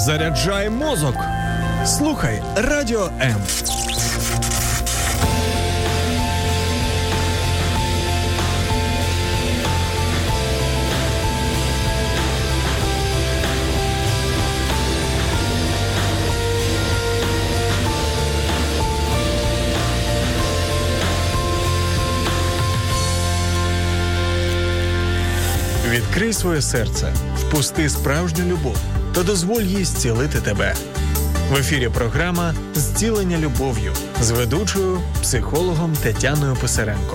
Заряджай мозок. Слухай Радіо М. Відкрий своє серце, впусти справжню любов та дозволь їй зцілити тебе. В ефірі програма «Зцілення любов'ю» з ведучою, психологом Тетяною Писаренко.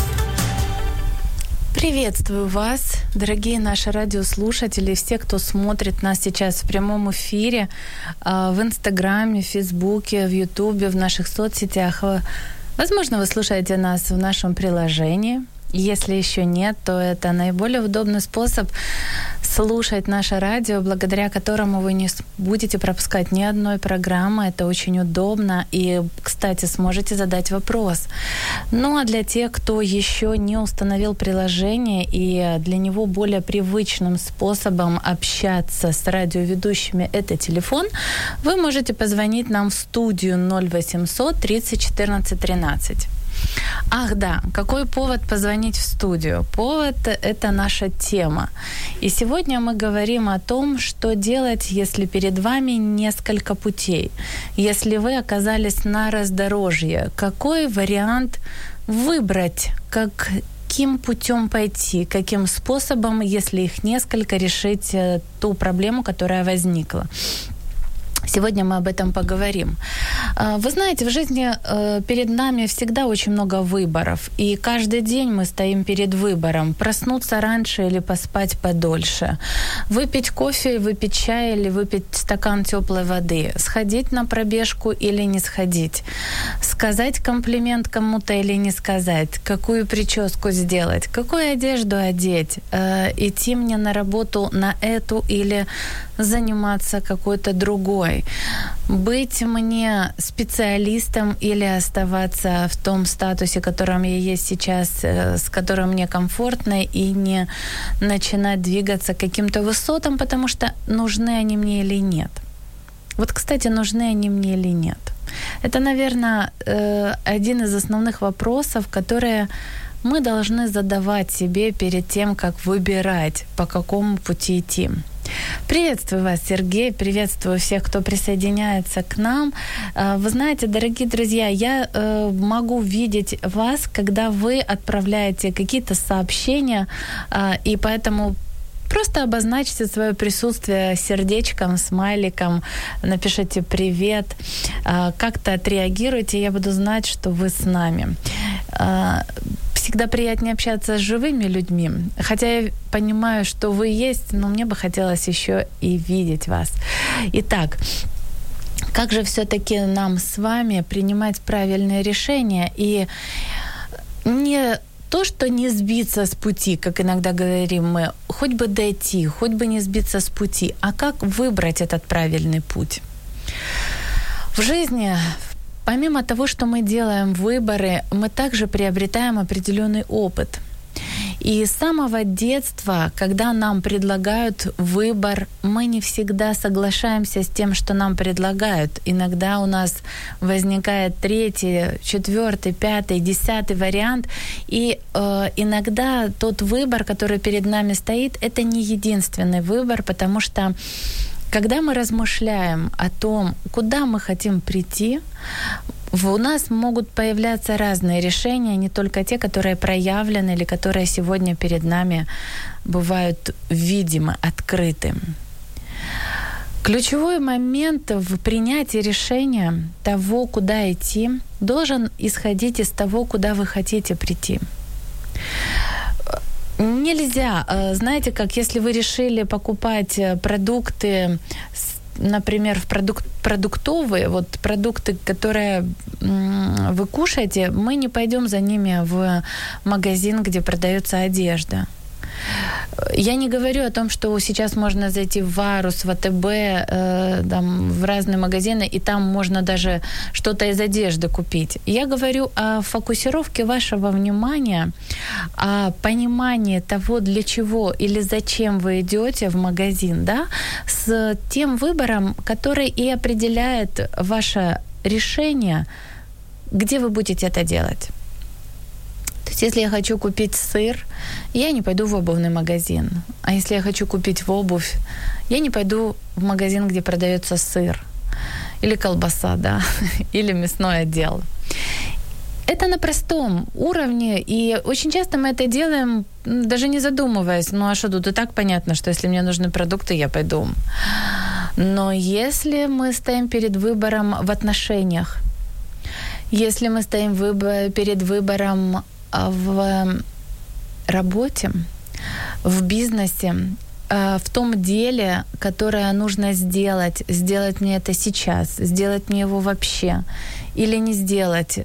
Приветствую вас, дорогие наши радиослушатели, все, кто смотрит нас сейчас в прямом эфире, в Инстаграме, в Фейсбуке, в Ютубе, в наших соцсетях. Возможно, вы слушаете нас в нашем приложении. Если еще нет, то это наиболее удобный способ слушать наше радио, благодаря которому вы не будете пропускать ни одной программы. Это очень удобно. И, кстати, сможете задать вопрос. Ну, а для тех, кто еще не установил приложение, и для него более привычным способом общаться с радиоведущими — это телефон, вы можете позвонить нам в студию 0800 30 14 13. Ах, да, какой повод позвонить в студию? Повод — это наша тема. И сегодня мы говорим о том, что делать, если перед вами несколько путей. Если вы оказались на раздорожье, какой вариант выбрать, каким путем пойти, каким способом, если их несколько, решить ту проблему, которая возникла. Сегодня мы об этом поговорим. Вы знаете, в жизни перед нами всегда очень много выборов. И каждый день мы стоим перед выбором: проснуться раньше или поспать подольше, выпить кофе, выпить чай или выпить стакан тёплой воды, сходить на пробежку или не сходить, сказать комплимент кому-то или не сказать, какую прическу сделать, какую одежду одеть, идти мне на работу на эту или заниматься какой-то другой, быть мне специалистом или оставаться в том статусе, в котором я есть сейчас, с которым мне комфортно, и не начинать двигаться к каким-то высотам, потому что нужны они мне или нет. Вот, кстати, нужны они мне или нет. Это, наверное, один из основных вопросов, которые мы должны задавать себе перед тем, как выбирать, по какому пути идти. Приветствую вас, Сергей, приветствую всех, кто присоединяется к нам. Вы знаете, дорогие друзья, я могу видеть вас, когда вы отправляете какие-то сообщения, и поэтому просто обозначьте свое присутствие сердечком, смайликом, напишите «привет», как-то отреагируйте, я буду знать, что вы с нами. Всегда приятнее общаться с живыми людьми. Хотя я понимаю, что вы есть, но мне бы хотелось еще и видеть вас. Итак, как же все-таки нам с вами принимать правильные решения и не то, что не сбиться с пути, как иногда говорим мы, хоть бы дойти, хоть бы не сбиться с пути, а как выбрать этот правильный путь? В жизни, помимо того, что мы делаем выборы, мы также приобретаем определенный опыт. И с самого детства, когда нам предлагают выбор, мы не всегда соглашаемся с тем, что нам предлагают. Иногда у нас возникает 3, 4, 5, 10 вариант. И иногда тот выбор, который перед нами стоит, это не единственный выбор, потому что когда мы размышляем о том, куда мы хотим прийти, у нас могут появляться разные решения, не только те, которые проявлены или которые сегодня перед нами бывают видимы, открыты. Ключевой момент в принятии решения того, куда идти, должен исходить из того, куда вы хотите прийти. Нельзя, знаете, как если вы решили покупать продукты, например, продуктовые, вот продукты, которые вы кушаете, мы не пойдем за ними в магазин, где продается одежда. Я не говорю о том, что сейчас можно зайти в Варус, в АТБ, там, в разные магазины, и там можно даже что-то из одежды купить. Я говорю о фокусировке вашего внимания, о понимании того, для чего или зачем вы идете в магазин, да, с тем выбором, который и определяет ваше решение, где вы будете это делать. То есть, если я хочу купить сыр, я не пойду в обувный магазин. А если я хочу купить обувь, я не пойду в магазин, где продается сыр. Или колбаса, да, или мясной отдел. Это на простом уровне, и очень часто мы это делаем, даже не задумываясь. Ну а что тут и так понятно, что если мне нужны продукты, я пойду. Но если мы стоим перед выбором в отношениях, если мы стоим перед выбором в работе, в бизнесе, в том деле, которое нужно сделать мне это сейчас, сделать мне его вообще, или не сделать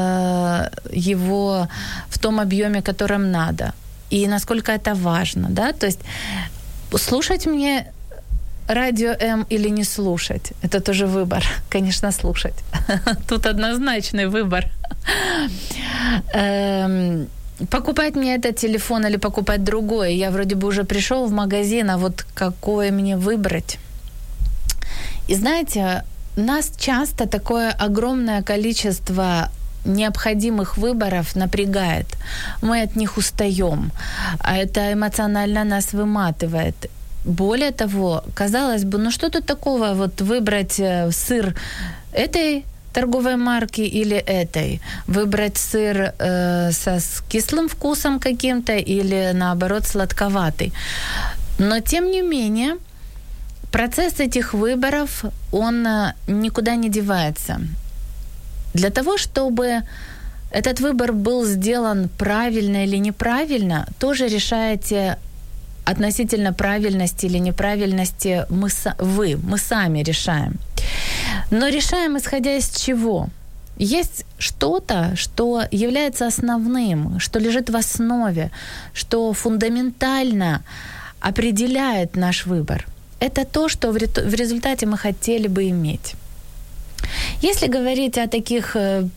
его в том объеме, которым надо, и насколько это важно, да, то есть слушать мне радио М или не слушать, это тоже выбор, конечно, слушать. Тут однозначный выбор. Покупать мне этот телефон или покупать другой. Я вроде бы уже пришел в магазин, а вот какое мне выбрать? И знаете, нас часто такое огромное количество необходимых выборов напрягает. Мы от них устаем, а это эмоционально нас выматывает. Более того, казалось бы, ну что тут такого, вот выбрать сыр этой торговой марки или этой, выбрать сыр с кислым вкусом каким-то или, наоборот, сладковатый. Но, тем не менее, процесс этих выборов, он никуда не девается. Для того, чтобы этот выбор был сделан правильно или неправильно, тоже решаете относительно правильности или неправильности мы сами решаем. Но решаем, исходя из чего? Есть что-то, что является основным, что лежит в основе, что фундаментально определяет наш выбор. Это то, что в результате мы хотели бы иметь. Если говорить о таких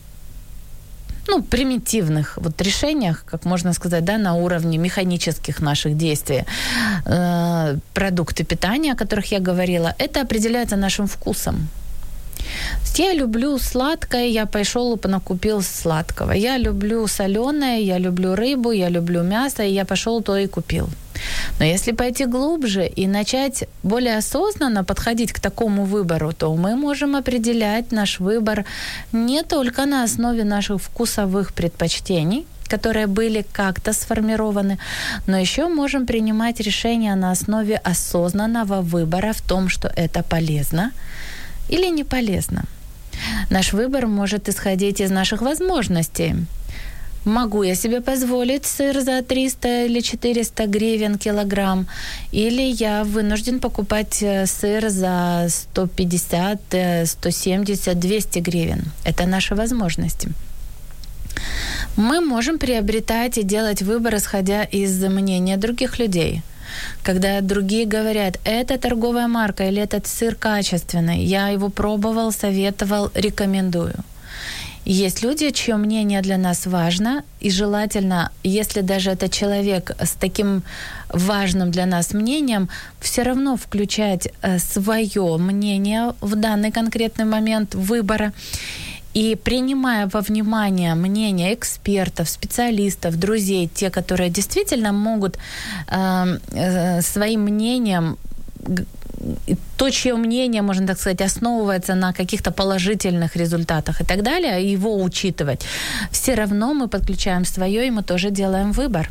примитивных вот решениях, как можно сказать, да, на уровне механических наших действий, продукты питания, о которых я говорила, это определяется нашим вкусом. Я люблю сладкое, я пошел и накупил сладкого. Я люблю соленое, я люблю рыбу, я люблю мясо, и я пошел то и купил. Но если пойти глубже и начать более осознанно подходить к такому выбору, то мы можем определять наш выбор не только на основе наших вкусовых предпочтений, которые были как-то сформированы, но еще можем принимать решения на основе осознанного выбора в том, что это полезно или не полезно. Наш выбор может исходить из наших возможностей. Могу я себе позволить сыр за 300 или 400 гривен килограмм, или я вынужден покупать сыр за 150, 170, 200 гривен. Это наши возможности. Мы можем приобретать и делать выбор, исходя из мнения других людей. Когда другие говорят, это торговая марка или этот сыр качественный, я его пробовал, советовал, рекомендую. Есть люди, чье мнение для нас важно, и желательно, если даже это человек с таким важным для нас мнением, все равно включать свое мнение в данный конкретный момент выбора. И принимая во внимание мнение экспертов, специалистов, друзей, те, которые действительно могут своим мнением, то, чье мнение, можно так сказать, основывается на каких-то положительных результатах и так далее, его учитывать, все равно мы подключаем свое, и мы тоже делаем выбор.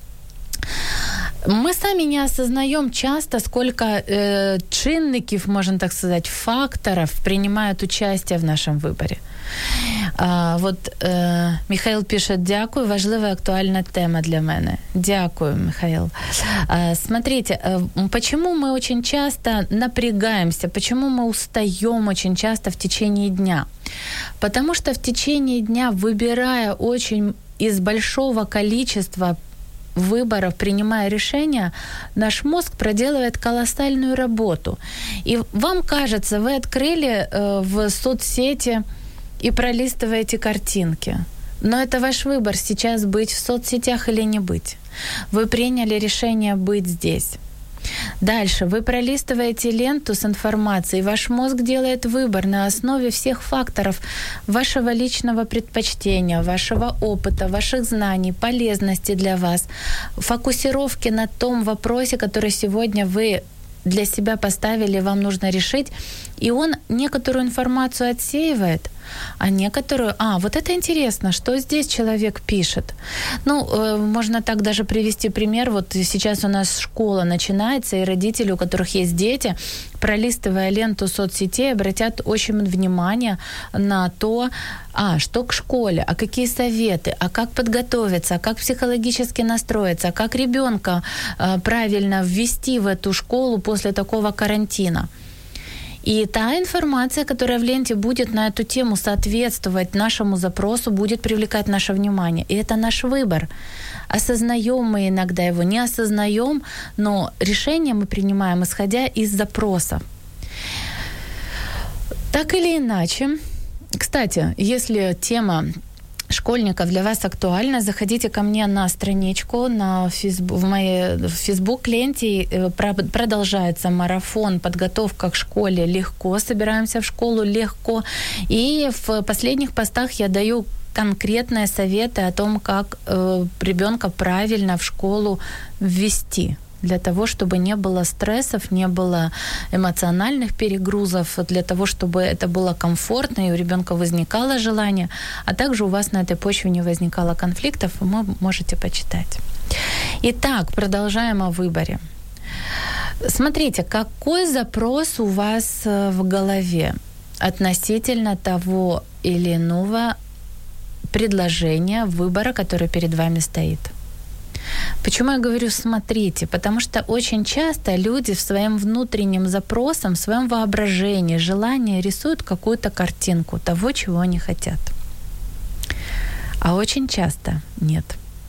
Мы сами не осознаем часто, сколько чинников, можно так сказать, факторов принимают участие в нашем выборе. Михаил пишет: «Дякую, важлива и актуальна тема для мене». Дякую, Михаил. Смотрите, почему мы очень часто напрягаемся, почему мы устаем очень часто в течение дня? Потому что в течение дня, выбирая очень из большого количества выборов, принимая решения, наш мозг проделывает колоссальную работу. И вам кажется, вы открыли в соцсети и пролистываете картинки. Но это ваш выбор сейчас быть в соцсетях или не быть. Вы приняли решение быть здесь. Дальше вы пролистываете ленту с информацией, ваш мозг делает выбор на основе всех факторов вашего личного предпочтения, вашего опыта, ваших знаний, полезности для вас, фокусировки на том вопросе, который сегодня вы для себя поставили, вам нужно решить, и он некоторую информацию отсеивает, а некоторую... вот это интересно, что здесь человек пишет. Можно так даже привести пример. Вот сейчас у нас школа начинается, и родители, у которых есть дети, пролистывая ленту соцсетей, обратят очень внимание на то, что к школе, какие советы, как подготовиться, как психологически настроиться, как ребенка правильно ввести в эту школу после такого карантина. И та информация, которая в ленте будет на эту тему соответствовать нашему запросу, будет привлекать наше внимание. И это наш выбор. Осознаем мы иногда его, не осознаем, но решение мы принимаем, исходя из запроса. Так или иначе, кстати, если тема школьников для вас актуальна, заходите ко мне на страничку в моей Facebook-ленте. Продолжается марафон «Подготовка к школе легко». Собираемся в школу легко. И в последних постах я даю конкретные советы о том, как ребенка правильно в школу ввести, для того, чтобы не было стрессов, не было эмоциональных перегрузов, для того, чтобы это было комфортно, и у ребенка возникало желание, а также у вас на этой почве не возникало конфликтов, вы можете почитать. Итак, продолжаем о выборе. Смотрите, какой запрос у вас в голове относительно того или иного предложения, выбора, который перед вами стоит. Почему я говорю «смотрите»? Потому что очень часто люди в своем внутреннем запросе, в своем воображении, желании рисуют какую-то картинку того, чего они хотят. А очень часто нет.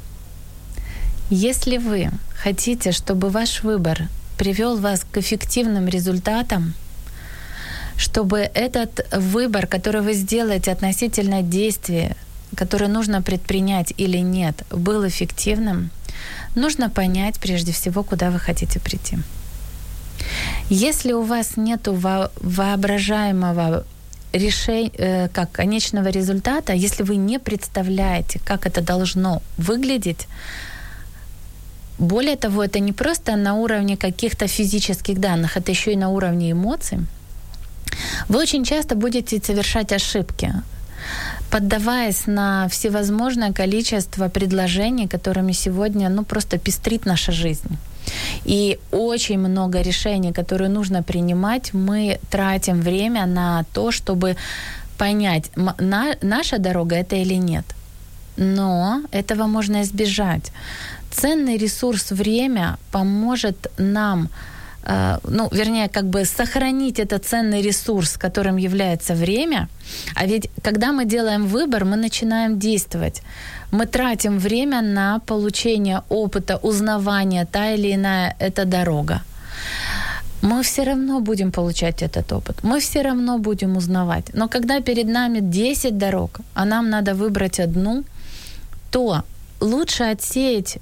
Если вы хотите, чтобы ваш выбор привел вас к эффективным результатам, чтобы этот выбор, который вы сделаете относительно действия, которое нужно предпринять или нет, был эффективным, нужно понять прежде всего, куда вы хотите прийти. Если у вас нет воображаемого решения, как конечного результата, если вы не представляете, как это должно выглядеть, более того, это не просто на уровне каких-то физических данных, это еще и на уровне эмоций, вы очень часто будете совершать ошибки, поддаваясь на всевозможное количество предложений, которыми сегодня просто пестрит наша жизнь. И очень много решений, которые нужно принимать, мы тратим время на то, чтобы понять, наша дорога это или нет. Но этого можно избежать. Ценный ресурс время поможет нам сохранить этот ценный ресурс, которым является время. А ведь, когда мы делаем выбор, мы начинаем действовать. Мы тратим время на получение опыта, узнавания, та или иная эта дорога. Мы все равно будем получать этот опыт, мы все равно будем узнавать. Но когда перед нами 10 дорог, а нам надо выбрать одну, то лучше отсеять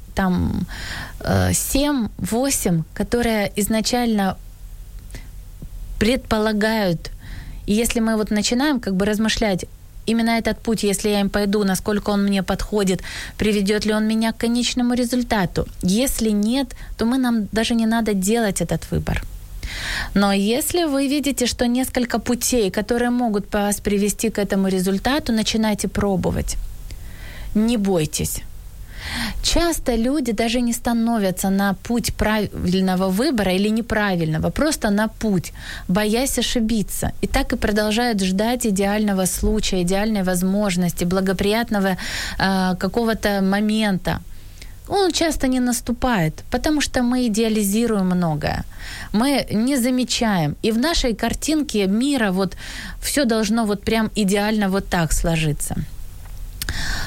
7-8, которые изначально предполагают. И если мы начинаем размышлять, именно этот путь, если я им пойду, насколько он мне подходит, приведет ли он меня к конечному результату. Если нет, то нам даже не надо делать этот выбор. Но если вы видите, что несколько путей, которые могут вас привести к этому результату, начинайте пробовать. Не бойтесь. Часто люди даже не становятся на путь правильного выбора или неправильного, просто на путь, боясь ошибиться. И так и продолжают ждать идеального случая, идеальной возможности, благоприятного какого-то момента. Он часто не наступает, потому что мы идеализируем многое. Мы не замечаем. И в нашей картинке мира все должно прям идеально так сложиться.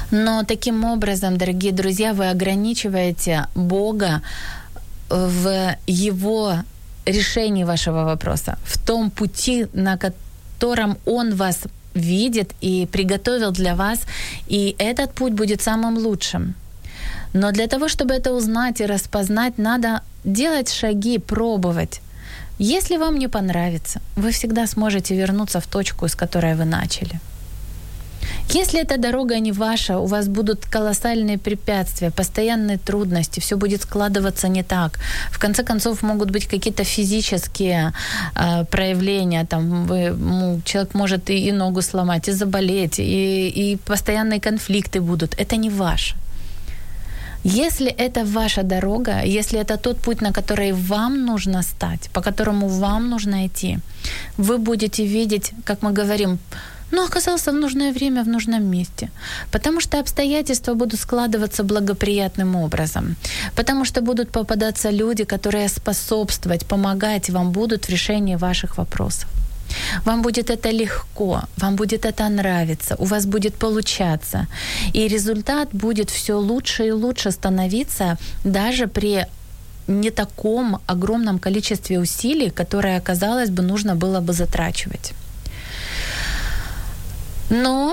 Но таким образом, дорогие друзья, вы ограничиваете Бога в Его решении вашего вопроса, в том пути, на котором Он вас видит и приготовил для вас, и этот путь будет самым лучшим. Но для того, чтобы это узнать и распознать, надо делать шаги, пробовать. Если вам не понравится, вы всегда сможете вернуться в точку, с которой вы начали. Если эта дорога не ваша, у вас будут колоссальные препятствия, постоянные трудности, все будет складываться не так. В конце концов, могут быть какие-то физические проявления. Там человек может и ногу сломать, и заболеть, и постоянные конфликты будут. Это не ваше. Если это ваша дорога, если это тот путь, на который вам нужно стать, по которому вам нужно идти, вы будете видеть, как мы говорим, оказался в нужное время, в нужном месте. Потому что обстоятельства будут складываться благоприятным образом. Потому что будут попадаться люди, которые способствовать, помогать вам будут в решении ваших вопросов. Вам будет это легко, вам будет это нравиться, у вас будет получаться. И результат будет все лучше и лучше становиться даже при не таком огромном количестве усилий, которое, казалось бы, нужно было бы затрачивать. Но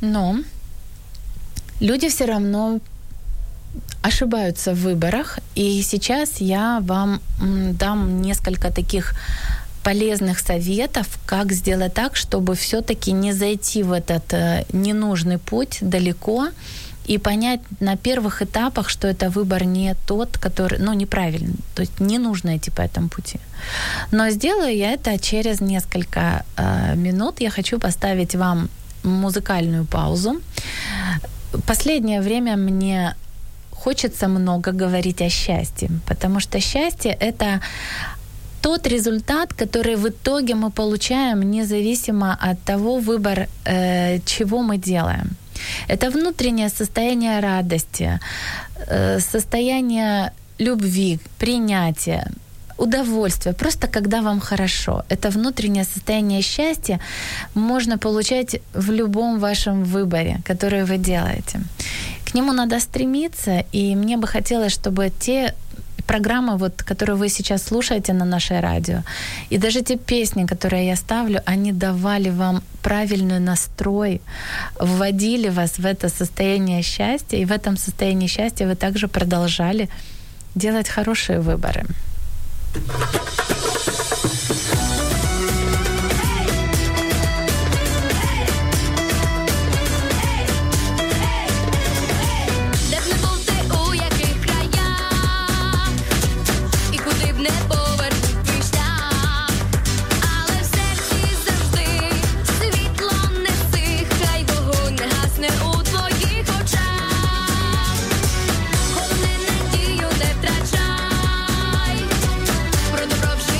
люди все равно ошибаются в выборах, и сейчас я вам дам несколько таких полезных советов, как сделать так, чтобы все-таки не зайти в этот ненужный путь далеко и понять на первых этапах, что это выбор не тот, который, неправильный, то есть не нужно идти по этому пути. Но сделаю я это через несколько минут. Я хочу поставить вам музыкальную паузу. Последнее время мне хочется много говорить о счастье, потому что счастье — это тот результат, который в итоге мы получаем независимо от того выбора, чего мы делаем. Это внутреннее состояние радости, состояние любви, принятия, удовольствия, просто когда вам хорошо. Это внутреннее состояние счастья можно получать в любом вашем выборе, который вы делаете. К нему надо стремиться, и мне бы хотелось, чтобы те программы, которые вы сейчас слушаете на наше радио, и даже те песни, которые я ставлю, они давали вам правильный настрой, вводили вас в это состояние счастья, и в этом состоянии счастья вы также продолжали делать хорошие выборы. Продовжуй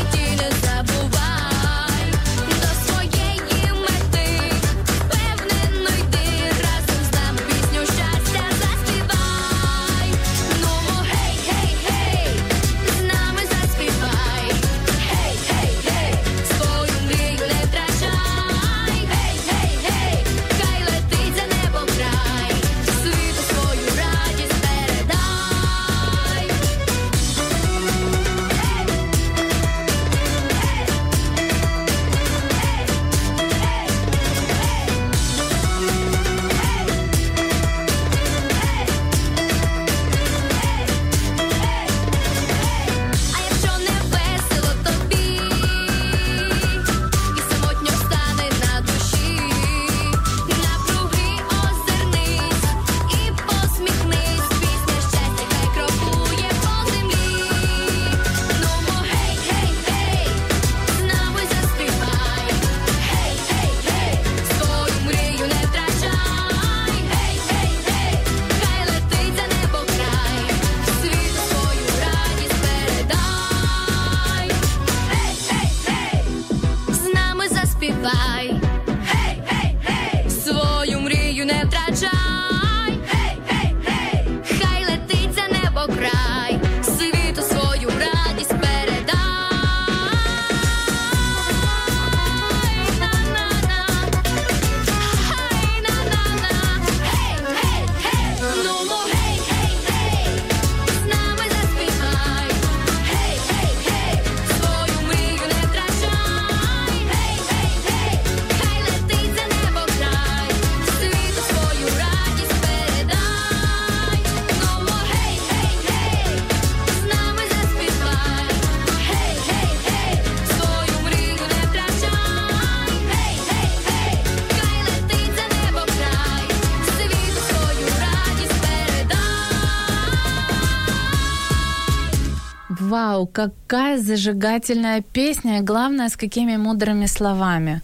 вау, какая зажигательная песня, и главное, с какими мудрыми словами.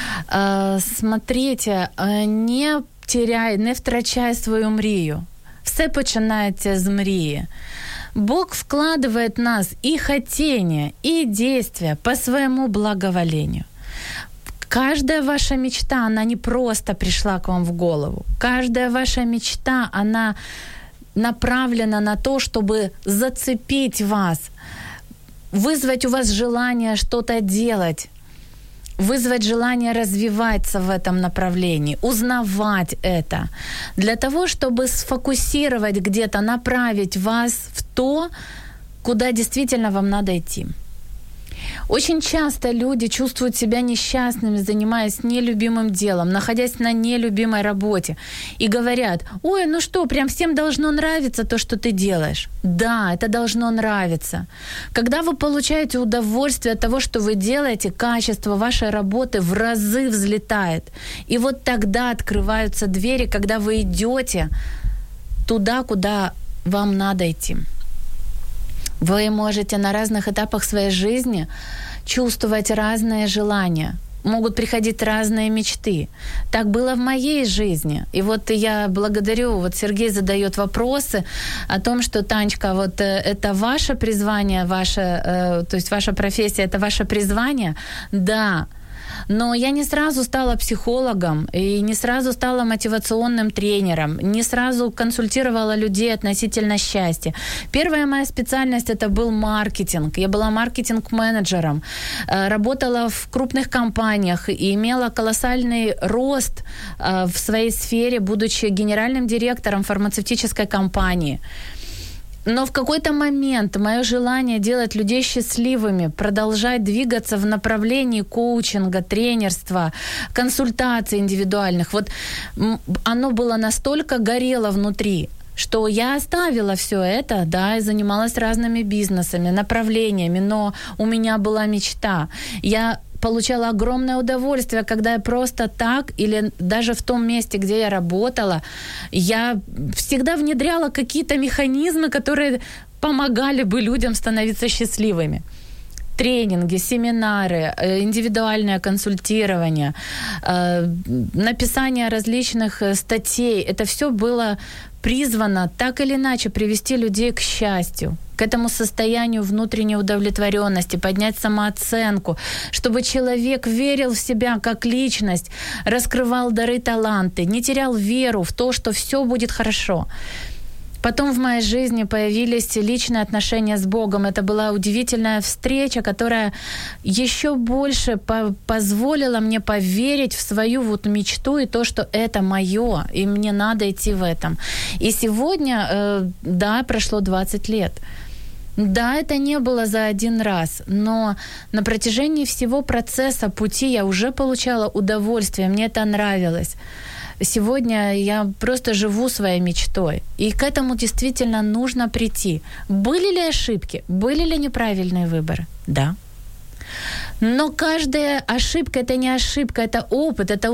Смотрите, не втрачай свою мрію. Все починається з мрії. Бог вкладывает в нас и хотение, и действия по своему благоволению. Каждая ваша мечта, она не просто пришла к вам в голову. Каждая ваша мечта, она направлена на то, чтобы зацепить вас, вызвать у вас желание что-то делать, вызвать желание развиваться в этом направлении, узнавать это, для того, чтобы сфокусировать где-то, направить вас в то, куда действительно вам надо идти. Очень часто люди чувствуют себя несчастными, занимаясь нелюбимым делом, находясь на нелюбимой работе, и говорят: ой, ну что, прям всем должно нравиться то, что ты делаешь. Да, это должно нравиться. Когда вы получаете удовольствие от того, что вы делаете, качество вашей работы в разы взлетает. И вот тогда открываются двери, когда вы идете туда, куда вам надо идти. Вы можете на разных этапах своей жизни чувствовать разные желания. Могут приходить разные мечты. Так было в моей жизни. И вот я благодарю, вот Сергей задает вопросы о том, что, Танечка, вот это ваше призвание, то есть ваша профессия, это ваше призвание? Да. Но я не сразу стала психологом и не сразу стала мотивационным тренером, не сразу консультировала людей относительно счастья. Первая моя специальность – это был маркетинг. Я была маркетинг-менеджером, работала в крупных компаниях и имела колоссальный рост в своей сфере, будучи генеральным директором фармацевтической компании. Но в какой-то момент мое желание делать людей счастливыми, продолжать двигаться в направлении коучинга, тренерства, консультаций индивидуальных, вот оно было настолько горело внутри, что я оставила все это, да, и занималась разными бизнесами, направлениями, но у меня была мечта. Я получала огромное удовольствие, когда я просто так, или даже в том месте, где я работала, я всегда внедряла какие-то механизмы, которые помогали бы людям становиться счастливыми. Тренинги, семинары, индивидуальное консультирование, написание различных статей. Это все было призвано так или иначе привести людей к счастью, к этому состоянию внутренней удовлетворенности, поднять самооценку, чтобы человек верил в себя как личность, раскрывал дары, таланты, не терял веру в то, что все будет хорошо. Потом в моей жизни появились личные отношения с Богом. Это была удивительная встреча, которая еще больше позволила мне поверить в свою вот мечту и то, что это моё, и мне надо идти в этом. И сегодня, да, прошло 20 лет. Да, это не было за один раз, но на протяжении всего процесса пути я уже получала удовольствие, мне это нравилось. Сегодня я просто живу своей мечтой. И к этому действительно нужно прийти. Были ли ошибки? Были ли неправильные выборы? Да. Но каждая ошибка – это не ошибка, это опыт, это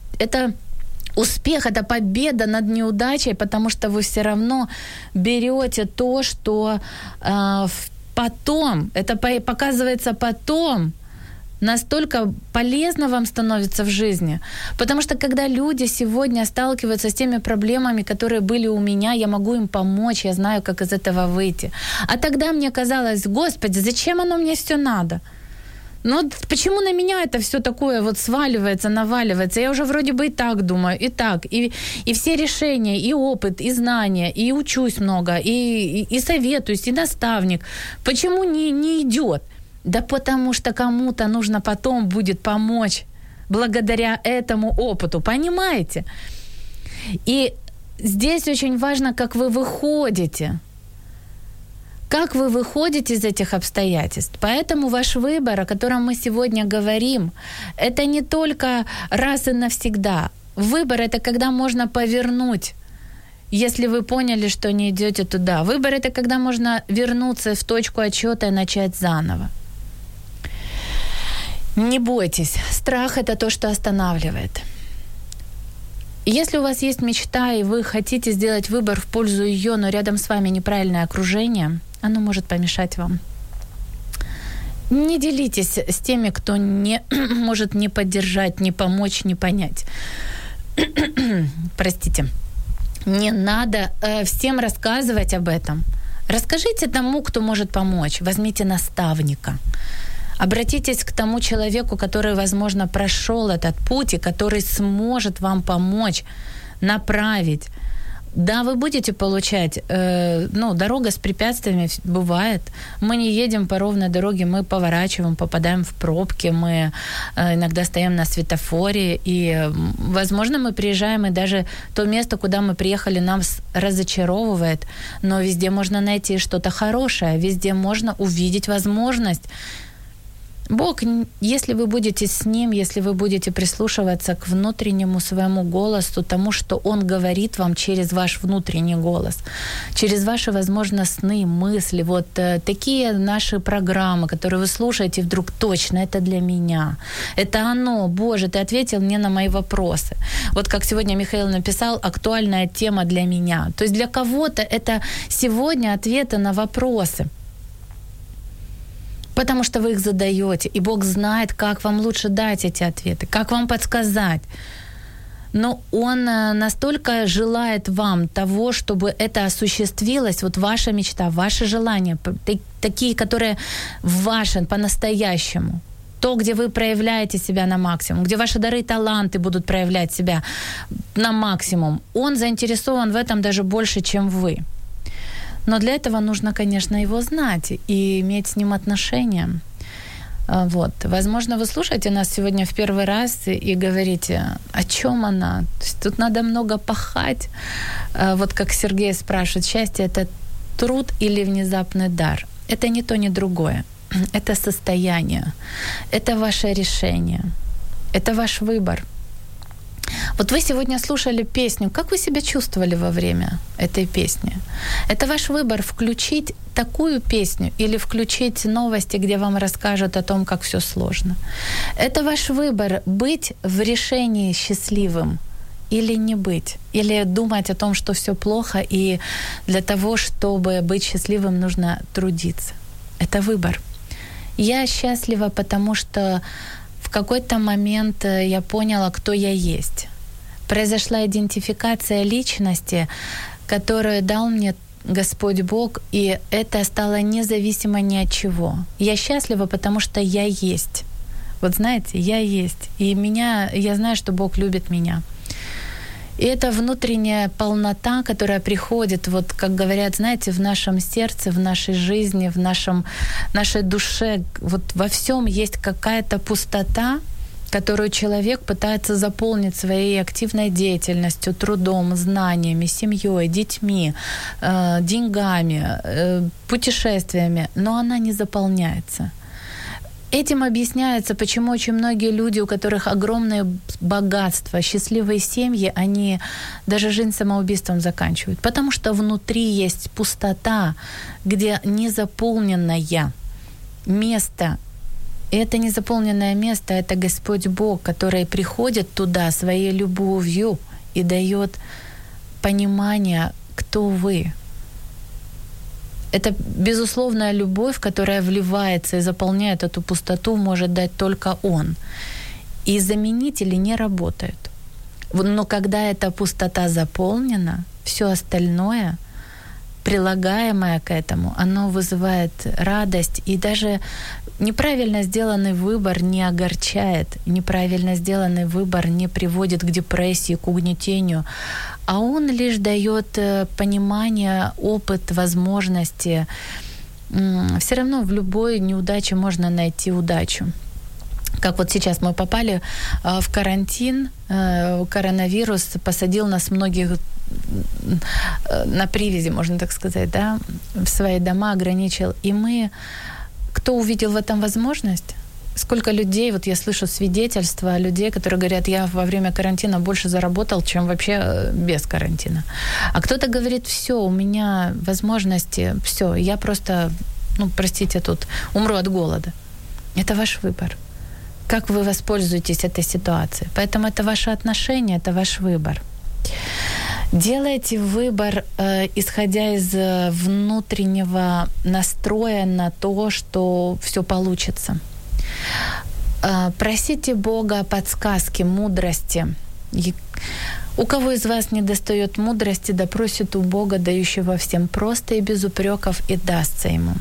успех, это победа над неудачей, потому что вы все равно берете то, что потом, это показывается потом, настолько полезно вам становится в жизни. Потому что когда люди сегодня сталкиваются с теми проблемами, которые были у меня, я могу им помочь, я знаю, как из этого выйти. А тогда мне казалось: Господи, зачем оно мне все надо? Ну, почему на меня это все такое вот сваливается, наваливается? Я уже вроде бы и так думаю, и так. И все решения, и опыт, и знания, и учусь много, и советуюсь, и наставник. Почему не идет? Да потому что кому-то нужно потом будет помочь благодаря этому опыту, понимаете? И здесь очень важно, как вы выходите. Как вы выходите из этих обстоятельств. Поэтому ваш выбор, о котором мы сегодня говорим, это не только раз и навсегда. Выбор – это когда можно повернуть, если вы поняли, что не идете туда. Выбор – это когда можно вернуться в точку отсчета и начать заново. Не бойтесь. Страх – это то, что останавливает. Если у вас есть мечта, и вы хотите сделать выбор в пользу её, но рядом с вами неправильное окружение, оно может помешать вам. Не делитесь с теми, кто не может не поддержать, не помочь, не понять. Простите. Не надо всем рассказывать об этом. Расскажите тому, кто может помочь. Возьмите наставника. Обратитесь к тому человеку, который, возможно, прошел этот путь и который сможет вам помочь, направить. Да, вы будете получать, дорога с препятствиями бывает. Мы не едем по ровной дороге, мы поворачиваем, попадаем в пробки, мы иногда стоим на светофоре, и, возможно, мы приезжаем, и даже то место, куда мы приехали, нас разочаровывает, но везде можно найти что-то хорошее, везде можно увидеть возможность. Бог, если вы будете с Ним, если вы будете прислушиваться к внутреннему своему голосу, тому, что Он говорит вам через ваш внутренний голос, через ваши, возможно, сны, мысли, вот такие наши программы, которые вы слушаете, вдруг точно это для меня, это оно, Боже, Ты ответил мне на мои вопросы. Вот как сегодня Михаил написал, актуальная тема для меня. То есть для кого-то это сегодня ответы на вопросы. Потому что вы их задаете, и Бог знает, как вам лучше дать эти ответы, как вам подсказать. Но Он настолько желает вам того, чтобы это осуществилось, вот ваша мечта, ваши желания, такие, которые ваши по-настоящему. То, где вы проявляете себя на максимум, где ваши дары и таланты будут проявлять себя на максимум. Он заинтересован в этом даже больше, чем вы. Но для этого нужно, конечно, его знать и иметь с ним отношения. Вот. Возможно, вы слушаете нас сегодня в первый раз и говорите, о чём она? То есть тут надо много пахать. Вот как Сергей спрашивает, счастье – это труд или внезапный дар? Это ни то, ни другое. Это состояние. Это ваше решение. Это ваш выбор. Вот вы сегодня слушали песню. Как вы себя чувствовали во время этой песни? Это ваш выбор включить такую песню или включить новости, где вам расскажут о том, как всё сложно. Это ваш выбор быть в решении счастливым или не быть. Или думать о том, что всё плохо, и для того, чтобы быть счастливым, нужно трудиться. Это выбор. Я счастлива, потому что в какой-то момент я поняла, кто я есть. Произошла идентификация личности, которую дал мне Господь Бог, и это стало независимо ни от чего. Я счастлива, потому что я есть. Вот знаете, я есть. И я знаю, что Бог любит меня. И это внутренняя полнота, которая приходит, вот как говорят, знаете, в нашем сердце, в нашей жизни, в нашей душе. Вот во всем есть какая-то пустота, которую человек пытается заполнить своей активной деятельностью, трудом, знаниями, семьей, детьми, деньгами, путешествиями, но она не заполняется. Этим объясняется, почему очень многие люди, у которых огромное богатство, счастливые семьи, они даже жизнь самоубийством заканчивают. Потому что внутри есть пустота, где незаполненное место. И это незаполненное место — это Господь Бог, который приходит туда своей любовью и дает понимание, кто вы. Это безусловная любовь, которая вливается и заполняет эту пустоту, может дать только Он. И заменители не работают. Но когда эта пустота заполнена, всё остальное, прилагаемое к этому, оно вызывает радость. И даже неправильно сделанный выбор не огорчает, неправильно сделанный выбор не приводит к депрессии, к угнетению, а он лишь даёт понимание, опыт, возможности. Всё равно в любой неудаче можно найти удачу. Как вот сейчас мы попали в карантин, коронавирус посадил нас многих на привязи, можно так сказать, да, в свои дома ограничил. И мы, кто увидел в этом возможность, сколько людей, вот я слышу свидетельства людей, которые говорят, я во время карантина больше заработал, чем вообще без карантина. А кто-то говорит, всё, у меня возможности, всё, я просто, простите, тут умру от голода. Это ваш выбор. Как вы воспользуетесь этой ситуацией? Поэтому это ваше отношение, это ваш выбор. Делайте выбор, исходя из внутреннего настроя на то, что всё получится. Просите Бога подсказки, мудрости. У кого из вас недостаёт мудрости, да просит у Бога, дающего всем просто и без упрёков, и дастся ему.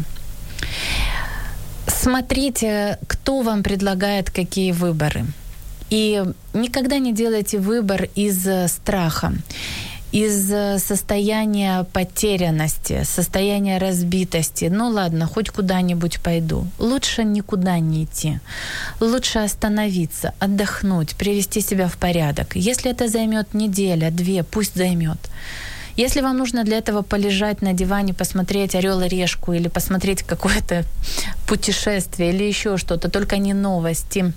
Смотрите, кто вам предлагает какие выборы. И никогда не делайте выбор из страха, из состояния потерянности, состояния разбитости. Ну ладно, хоть куда-нибудь пойду. Лучше никуда не идти. Лучше остановиться, отдохнуть, привести себя в порядок. Если это займёт неделя, 2, пусть займёт. Если вам нужно для этого полежать на диване, посмотреть «Орёл и решку» или посмотреть какое-то путешествие или ещё что-то, только не новости,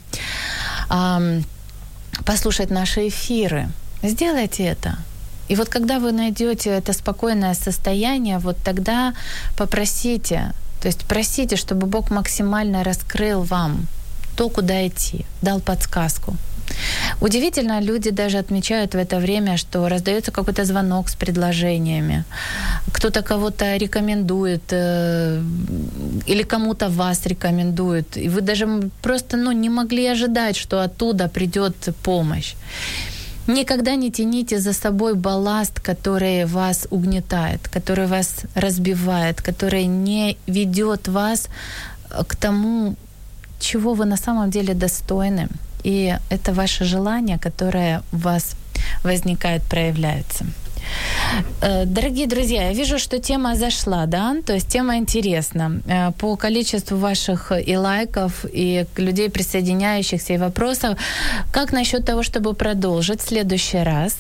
послушать наши эфиры, сделайте это. И вот когда вы найдёте это спокойное состояние, вот тогда попросите, то есть просите, чтобы Бог максимально раскрыл вам то, куда идти, дал подсказку. Удивительно, люди даже отмечают в это время, что раздаётся какой-то звонок с предложениями, кто-то кого-то рекомендует или кому-то вас рекомендует, и вы даже просто не могли ожидать, что оттуда придёт помощь. Никогда не тяните за собой балласт, который вас угнетает, который вас разбивает, который не ведёт вас к тому, чего вы на самом деле достойны. И это ваше желание, которое у вас возникает, проявляется. Дорогие друзья, я вижу, что тема зашла, да? То есть тема интересна. По количеству ваших и лайков, и людей, присоединяющихся, и вопросов. Как насчёт того, чтобы продолжить в следующий раз?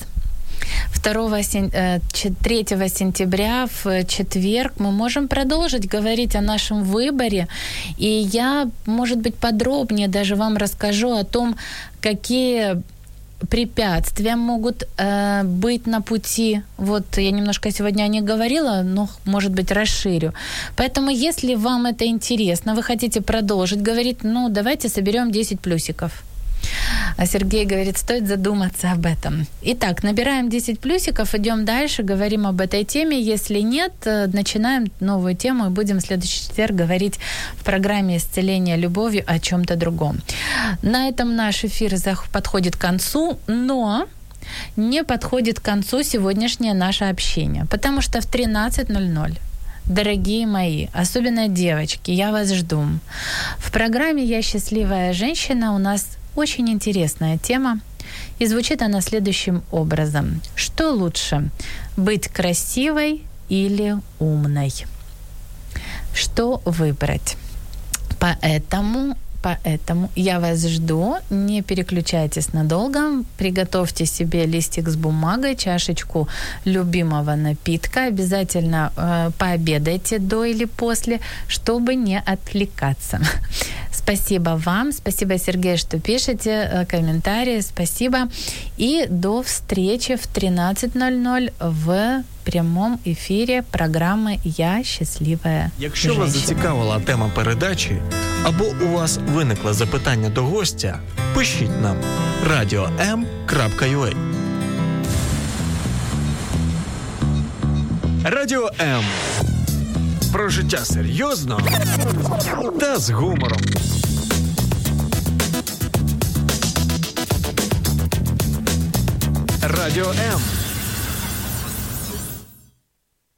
3 сентября в четверг мы можем продолжить говорить о нашем выборе. И я, может быть, подробнее даже вам расскажу о том, какие препятствия могут быть на пути. Вот я немножко сегодня о них говорила, но, может быть, расширю. Поэтому, если вам это интересно, вы хотите продолжить говорить, давайте соберем 10 плюсиков. А Сергей говорит, стоит задуматься об этом. Итак, набираем 10 плюсиков, идём дальше, говорим об этой теме. Если нет, начинаем новую тему и будем в следующий четверг говорить в программе «Исцеление любовью» о чём-то другом. На этом наш эфир подходит к концу, но не подходит к концу сегодняшнее наше общение, потому что в 13:00, дорогие мои, особенно девочки, я вас жду. В программе «Я счастливая женщина» у нас очень интересная тема, и звучит она следующим образом. Что лучше, быть красивой или умной? Что выбрать? Поэтому я вас жду, не переключайтесь надолго, приготовьте себе листик с бумагой, чашечку любимого напитка, обязательно пообедайте до или после, чтобы не отвлекаться. Спасибо вам, спасибо, Сергей, что пишете комментарии, спасибо. И до встречи в 13:00 в прямому ефірі програми «Я щаслива Якщо женщина». вас зацікавила тема передачі, або у вас виникло запитання до гостя, пишіть нам radio.m.ua. Радіо М. Про життя серйозно та з гумором. Радіо М.